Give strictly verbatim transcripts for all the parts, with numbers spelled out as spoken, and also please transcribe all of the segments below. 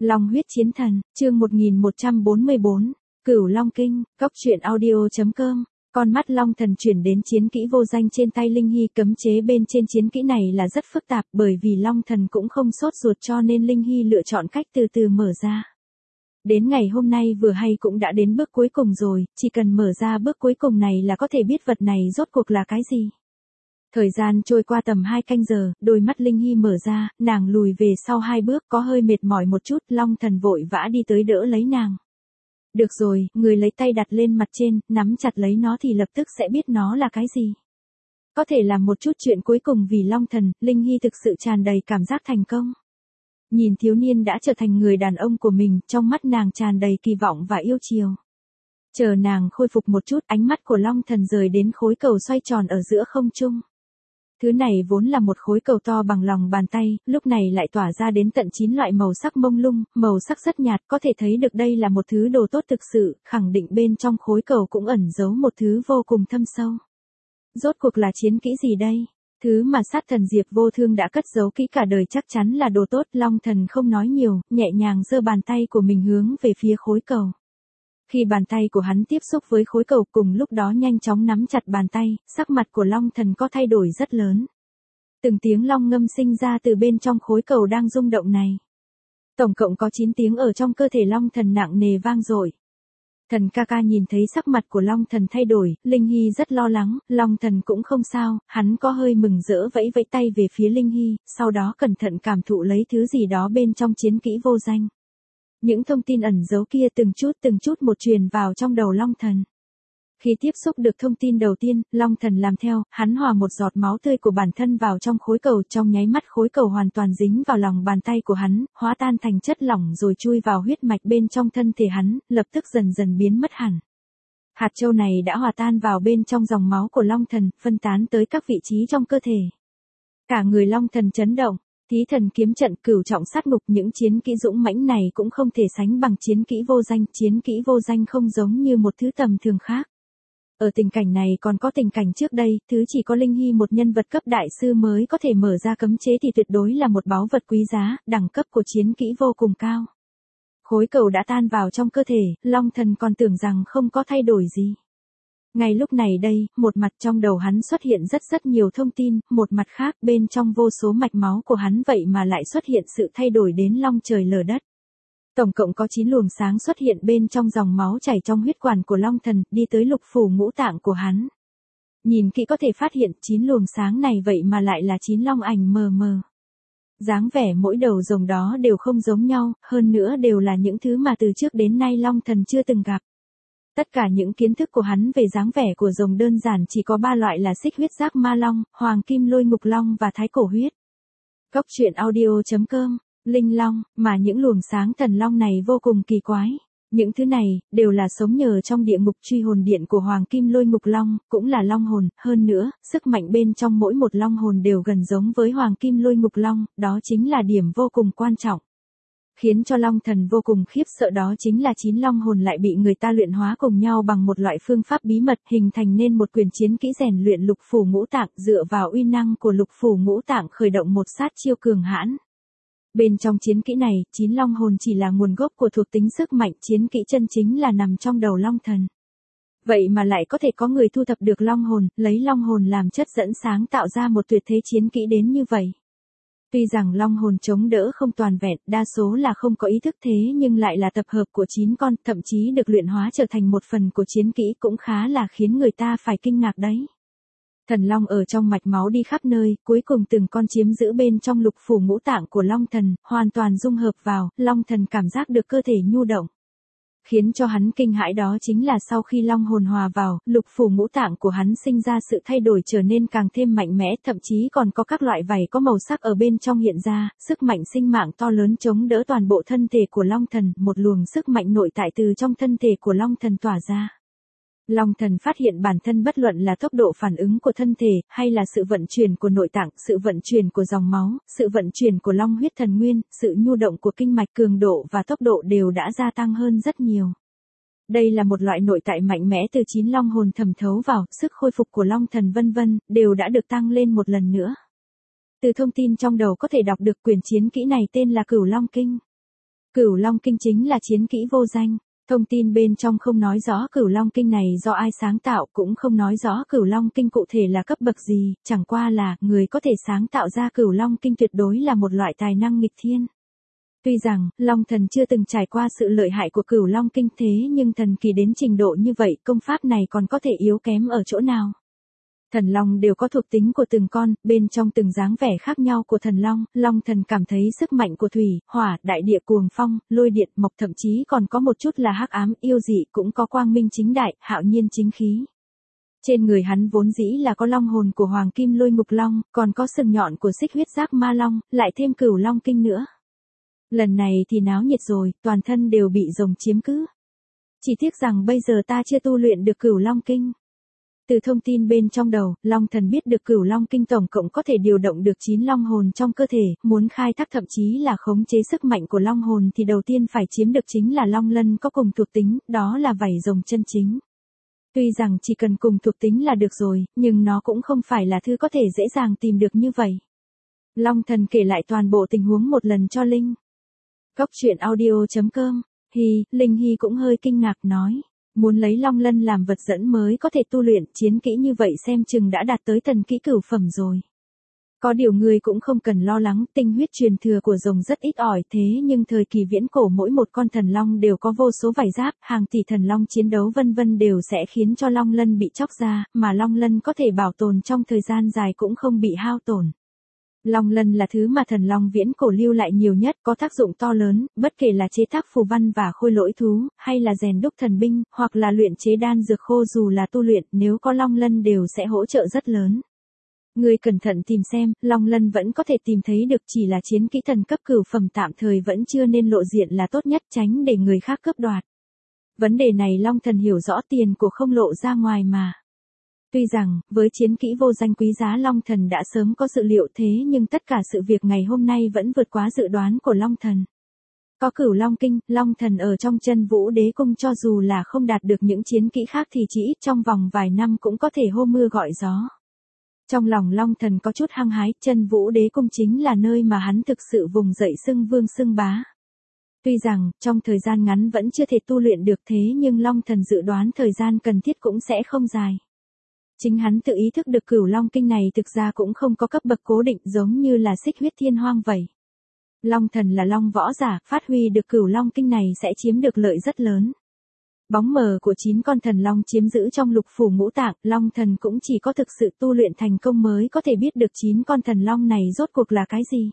Long huyết chiến thần, chương một nghìn một trăm bốn mươi bốn, Cửu Long Kinh, Cốc truyện audio chấm com. Con mắt Long Thần chuyển đến chiến kỹ vô danh trên tay Linh Hy, cấm chế bên trên chiến kỹ này là rất phức tạp, bởi vì Long Thần cũng không sốt ruột cho nên Linh Hy lựa chọn cách từ từ mở ra. Đến ngày hôm nay vừa hay cũng đã đến bước cuối cùng rồi, chỉ cần mở ra bước cuối cùng này là có thể biết vật này rốt cuộc là cái gì. Thời gian trôi qua tầm hai canh giờ, đôi mắt Linh Hy mở ra, nàng lùi về sau hai bước, có hơi mệt mỏi một chút, Long Thần vội vã đi tới đỡ lấy nàng. Được rồi, người lấy tay đặt lên mặt trên, nắm chặt lấy nó thì lập tức sẽ biết nó là cái gì. Có thể làm một chút chuyện cuối cùng vì Long Thần, Linh Hy thực sự tràn đầy cảm giác thành công. Nhìn thiếu niên đã trở thành người đàn ông của mình, trong mắt nàng tràn đầy kỳ vọng và yêu chiều. Chờ nàng khôi phục một chút, ánh mắt của Long Thần rời đến khối cầu xoay tròn ở giữa không trung. Thứ này vốn là một khối cầu to bằng lòng bàn tay, lúc này lại tỏa ra đến tận chín loại màu sắc mông lung, màu sắc rất nhạt, có thể thấy được đây là một thứ đồ tốt thực sự, khẳng định bên trong khối cầu cũng ẩn giấu một thứ vô cùng thâm sâu. Rốt cuộc là chiến kỹ gì đây? Thứ mà sát thần Diệp Vô Thương đã cất giấu kỹ cả đời chắc chắn là đồ tốt. Long Thần không nói nhiều, nhẹ nhàng giơ bàn tay của mình hướng về phía khối cầu. Khi bàn tay của hắn tiếp xúc với khối cầu, cùng lúc đó nhanh chóng nắm chặt bàn tay, sắc mặt của Long Thần có thay đổi rất lớn. Từng tiếng long ngâm sinh ra từ bên trong khối cầu đang rung động này. Tổng cộng có chín tiếng ở trong cơ thể Long Thần nặng nề vang dội. Thần ca ca nhìn thấy sắc mặt của Long Thần thay đổi, Linh Hy rất lo lắng, Long Thần cũng không sao, hắn có hơi mừng rỡ vẫy vẫy tay về phía Linh Hy, sau đó cẩn thận cảm thụ lấy thứ gì đó bên trong chiến kỹ vô danh. Những thông tin ẩn giấu kia từng chút từng chút một truyền vào trong đầu Long Thần. Khi tiếp xúc được thông tin đầu tiên, Long Thần làm theo, hắn hòa một giọt máu tươi của bản thân vào trong khối cầu, trong nháy mắt khối cầu hoàn toàn dính vào lòng bàn tay của hắn, hóa tan thành chất lỏng rồi chui vào huyết mạch bên trong thân thể hắn, lập tức dần dần biến mất hẳn. Hạt châu này đã hòa tan vào bên trong dòng máu của Long Thần, phân tán tới các vị trí trong cơ thể. Cả người Long Thần chấn động. Thí thần kiếm trận, cửu trọng sát ngục, những chiến kỹ dũng mãnh này cũng không thể sánh bằng chiến kỹ vô danh, chiến kỹ vô danh không giống như một thứ tầm thường khác. Ở tình cảnh này còn có tình cảnh trước đây, thứ chỉ có Linh Hy một nhân vật cấp đại sư mới có thể mở ra cấm chế thì tuyệt đối là một báu vật quý giá, đẳng cấp của chiến kỹ vô cùng cao. Khối cầu đã tan vào trong cơ thể, Long Thần còn tưởng rằng không có thay đổi gì. Ngay lúc này đây, một mặt trong đầu hắn xuất hiện rất rất nhiều thông tin, một mặt khác bên trong vô số mạch máu của hắn vậy mà lại xuất hiện sự thay đổi đến long trời lở đất. Tổng cộng có chín luồng sáng xuất hiện bên trong dòng máu chảy trong huyết quản của Long Thần, đi tới lục phủ ngũ tạng của hắn. Nhìn kỹ có thể phát hiện chín luồng sáng này vậy mà lại là chín long ảnh mờ mờ. Dáng vẻ mỗi đầu rồng đó đều không giống nhau, hơn nữa đều là những thứ mà từ trước đến nay Long Thần chưa từng gặp. Tất cả những kiến thức của hắn về dáng vẻ của rồng đơn giản chỉ có ba loại là xích huyết giác ma long, hoàng kim lôi ngục long và thái cổ huyết. Cốc truyện audio chấm com, linh long, mà những luồng sáng thần long này vô cùng kỳ quái. Những thứ này, đều là sống nhờ trong địa ngục truy hồn điện của hoàng kim lôi ngục long, cũng là long hồn, hơn nữa, sức mạnh bên trong mỗi một long hồn đều gần giống với hoàng kim lôi ngục long, đó chính là điểm vô cùng quan trọng. Khiến cho Long Thần vô cùng khiếp sợ đó chính là chín long hồn lại bị người ta luyện hóa cùng nhau bằng một loại phương pháp bí mật, hình thành nên một quyền chiến kỹ rèn luyện lục phủ ngũ tạng, dựa vào uy năng của lục phủ ngũ tạng khởi động một sát chiêu cường hãn. Bên trong chiến kỹ này, chín long hồn chỉ là nguồn gốc của thuộc tính sức mạnh, chiến kỹ chân chính là nằm trong đầu Long Thần. Vậy mà lại có thể có người thu thập được long hồn, lấy long hồn làm chất dẫn sáng tạo ra một tuyệt thế chiến kỹ đến như vậy. Tuy rằng long hồn chống đỡ không toàn vẹn, đa số là không có ý thức thế nhưng lại là tập hợp của chín con, thậm chí được luyện hóa trở thành một phần của chiến kỹ cũng khá là khiến người ta phải kinh ngạc đấy. Thần long ở trong mạch máu đi khắp nơi, cuối cùng từng con chiếm giữ bên trong lục phủ ngũ tạng của Long Thần, hoàn toàn dung hợp vào, Long Thần cảm giác được cơ thể nhu động. Khiến cho hắn kinh hãi đó chính là sau khi long hồn hòa vào, lục phủ ngũ tạng của hắn sinh ra sự thay đổi trở nên càng thêm mạnh mẽ, thậm chí còn có các loại vảy có màu sắc ở bên trong hiện ra, sức mạnh sinh mạng to lớn chống đỡ toàn bộ thân thể của Long Thần, một luồng sức mạnh nội tại từ trong thân thể của Long Thần tỏa ra. Long Thần phát hiện bản thân bất luận là tốc độ phản ứng của thân thể, hay là sự vận chuyển của nội tạng, sự vận chuyển của dòng máu, sự vận chuyển của long huyết thần nguyên, sự nhu động của kinh mạch, cường độ và tốc độ đều đã gia tăng hơn rất nhiều. Đây là một loại nội tại mạnh mẽ từ chín long hồn thẩm thấu vào, sức khôi phục của Long Thần vân vân, đều đã được tăng lên một lần nữa. Từ thông tin trong đầu có thể đọc được quyển chiến kỹ này tên là Cửu Long Kinh. Cửu Long Kinh chính là chiến kỹ vô danh. Thông tin bên trong không nói rõ Cửu Long Kinh này do ai sáng tạo, cũng không nói rõ Cửu Long Kinh cụ thể là cấp bậc gì, chẳng qua là người có thể sáng tạo ra Cửu Long Kinh tuyệt đối là một loại tài năng nghịch thiên. Tuy rằng, Long Thần chưa từng trải qua sự lợi hại của Cửu Long Kinh thế nhưng thần kỳ đến trình độ như vậy, công pháp này còn có thể yếu kém ở chỗ nào? Thần Long đều có thuộc tính của từng con, bên trong từng dáng vẻ khác nhau của thần Long, Long Thần cảm thấy sức mạnh của thủy, hỏa, đại địa cuồng phong, lôi điện, mộc thậm chí còn có một chút là hắc ám, yêu dị cũng có quang minh chính đại, hạo nhiên chính khí. Trên người hắn vốn dĩ là có long hồn của Hoàng Kim Lôi Ngục Long, còn có sừng nhọn của Xích Huyết Giác Ma Long, lại thêm Cửu Long Kinh nữa. Lần này thì náo nhiệt rồi, toàn thân đều bị rồng chiếm cứ. Chỉ tiếc rằng bây giờ ta chưa tu luyện được Cửu Long Kinh. Từ thông tin bên trong đầu, Long Thần biết được Cửu Long Kinh tổng cộng có thể điều động được chín long hồn trong cơ thể, muốn khai thác thậm chí là khống chế sức mạnh của long hồn thì đầu tiên phải chiếm được chính là long lân có cùng thuộc tính, đó là vảy rồng chân chính. Tuy rằng chỉ cần cùng thuộc tính là được rồi, nhưng nó cũng không phải là thứ có thể dễ dàng tìm được như vậy. Long Thần kể lại toàn bộ tình huống một lần cho Linh. Góc truyện audio chấm com. Hi, Linh Hi cũng hơi kinh ngạc nói. Muốn lấy long lân làm vật dẫn mới có thể tu luyện, chiến kỹ như vậy xem chừng đã đạt tới thần kỹ cửu phẩm rồi. Có điều người cũng không cần lo lắng, tinh huyết truyền thừa của rồng rất ít ỏi thế nhưng thời kỳ viễn cổ mỗi một con thần long đều có vô số vảy giáp, hàng tỷ thần long chiến đấu vân vân đều sẽ khiến cho long lân bị chóc ra, mà long lân có thể bảo tồn trong thời gian dài cũng không bị hao tổn. Long lân là thứ mà thần long viễn cổ lưu lại nhiều nhất, có tác dụng to lớn, bất kể là chế tác phù văn và khôi lỗi thú, hay là rèn đúc thần binh, hoặc là luyện chế đan dược khô, dù là tu luyện, nếu có long lân đều sẽ hỗ trợ rất lớn. Người cẩn thận tìm xem, long lân vẫn có thể tìm thấy được, chỉ là chiến kỹ thần cấp cửu phẩm tạm thời vẫn chưa nên lộ diện là tốt nhất, tránh để người khác cướp đoạt. Vấn đề này Long Thần hiểu rõ, tiền của không lộ ra ngoài mà. Tuy rằng, với chiến kỹ vô danh quý giá Long Thần đã sớm có dự liệu thế nhưng tất cả sự việc ngày hôm nay vẫn vượt quá dự đoán của Long Thần. Có Cửu Long Kinh, Long Thần ở trong Chân Vũ Đế Cung cho dù là không đạt được những chiến kỹ khác thì chỉ ít trong vòng vài năm cũng có thể hô mưa gọi gió. Trong lòng Long Thần có chút hăng hái, Chân Vũ Đế Cung chính là nơi mà hắn thực sự vùng dậy xưng vương xưng bá. Tuy rằng, trong thời gian ngắn vẫn chưa thể tu luyện được thế nhưng Long Thần dự đoán thời gian cần thiết cũng sẽ không dài. Chính hắn tự ý thức được Cửu Long Kinh này thực ra cũng không có cấp bậc cố định giống như là Xích Huyết Thiên Hoang vậy. Long Thần là long võ giả, phát huy được Cửu Long Kinh này sẽ chiếm được lợi rất lớn. Bóng mờ của chín con thần long chiếm giữ trong lục phủ ngũ tạng, Long Thần cũng chỉ có thực sự tu luyện thành công mới có thể biết được chín con thần long này rốt cuộc là cái gì.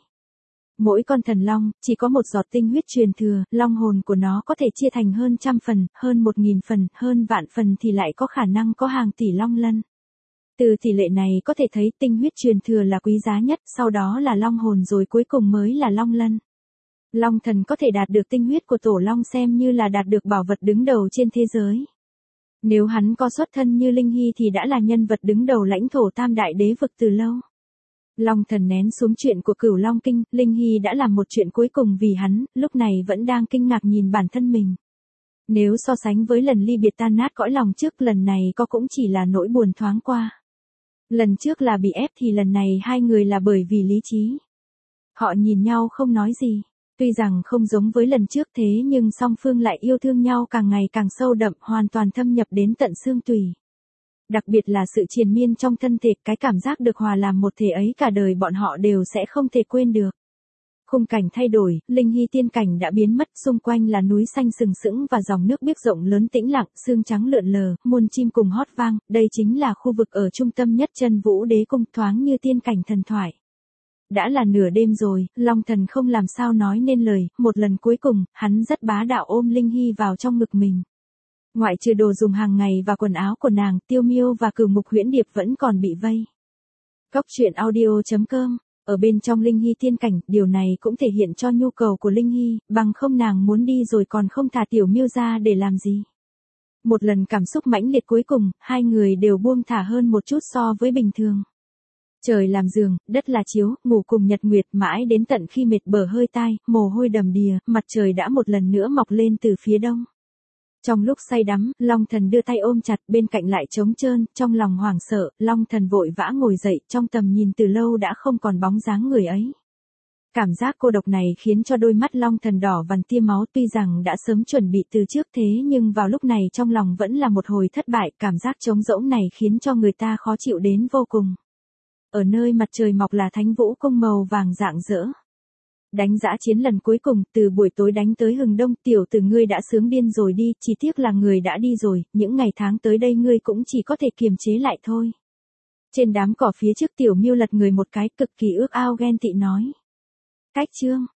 Mỗi con thần long, chỉ có một giọt tinh huyết truyền thừa, long hồn của nó có thể chia thành hơn trăm phần, hơn một nghìn phần, hơn vạn phần thì lại có khả năng có hàng tỷ long lân. Từ tỷ lệ này có thể thấy tinh huyết truyền thừa là quý giá nhất, sau đó là long hồn rồi cuối cùng mới là long lân. Long Thần có thể đạt được tinh huyết của tổ long xem như là đạt được bảo vật đứng đầu trên thế giới. Nếu hắn có xuất thân như Linh Hy thì đã là nhân vật đứng đầu lãnh thổ tam đại đế vực từ lâu. Long Thần nén xuống chuyện của Cửu Long Kinh, Linh Hy đã làm một chuyện cuối cùng vì hắn, lúc này vẫn đang kinh ngạc nhìn bản thân mình. Nếu so sánh với lần ly biệt tan nát cõi lòng trước, lần này có cũng chỉ là nỗi buồn thoáng qua. Lần trước là bị ép thì lần này hai người là bởi vì lý trí. Họ nhìn nhau không nói gì. Tuy rằng không giống với lần trước thế nhưng song phương lại yêu thương nhau càng ngày càng sâu đậm, hoàn toàn thâm nhập đến tận xương tủy. Đặc biệt là sự triền miên trong thân thể, cái cảm giác được hòa làm một thể ấy cả đời bọn họ đều sẽ không thể quên được. Khung cảnh thay đổi, Linh Hy tiên cảnh đã biến mất, xung quanh là núi xanh sừng sững và dòng nước biếc rộng lớn tĩnh lặng, sương trắng lượn lờ, muôn chim cùng hót vang, đây chính là khu vực ở trung tâm nhất Chân Vũ Đế Cung, thoáng như tiên cảnh thần thoại. Đã là nửa đêm rồi, Long Thần không làm sao nói nên lời, một lần cuối cùng, hắn rất bá đạo ôm Linh Hy vào trong ngực mình. Ngoại trừ đồ dùng hàng ngày và quần áo của nàng, Tiêu Miêu và Cửu Mục Huyễn Điệp vẫn còn bị vây. Góc truyện audio chấm com. Ở bên trong Linh Hy tiên cảnh, điều này cũng thể hiện cho nhu cầu của Linh Hy, bằng không nàng muốn đi rồi còn không thả Tiểu Miêu ra để làm gì. Một lần cảm xúc mãnh liệt cuối cùng, hai người đều buông thả hơn một chút so với bình thường. Trời làm giường, đất là chiếu, ngủ cùng nhật nguyệt mãi đến tận khi mệt bở hơi tai, mồ hôi đầm đìa, mặt trời đã một lần nữa mọc lên từ phía đông. Trong lúc say đắm, Long Thần đưa tay ôm chặt, bên cạnh lại trống trơn, trong lòng hoảng sợ, Long Thần vội vã ngồi dậy, trong tầm nhìn từ lâu đã không còn bóng dáng người ấy. Cảm giác cô độc này khiến cho đôi mắt Long Thần đỏ vằn tia máu, tuy rằng đã sớm chuẩn bị từ trước thế nhưng vào lúc này trong lòng vẫn là một hồi thất bại, cảm giác trống rỗng này khiến cho người ta khó chịu đến vô cùng. Ở nơi mặt trời mọc là Thánh Vũ Cung màu vàng rạng rỡ. Đánh dã chiến lần cuối cùng, từ buổi tối đánh tới hừng đông, tiểu tử ngươi đã sướng điên rồi đi, chỉ tiếc là người đã đi rồi, những ngày tháng tới đây ngươi cũng chỉ có thể kiềm chế lại thôi. Trên đám cỏ phía trước Tiểu Miêu lật người một cái, cực kỳ ước ao ghen tị nói. Cách chương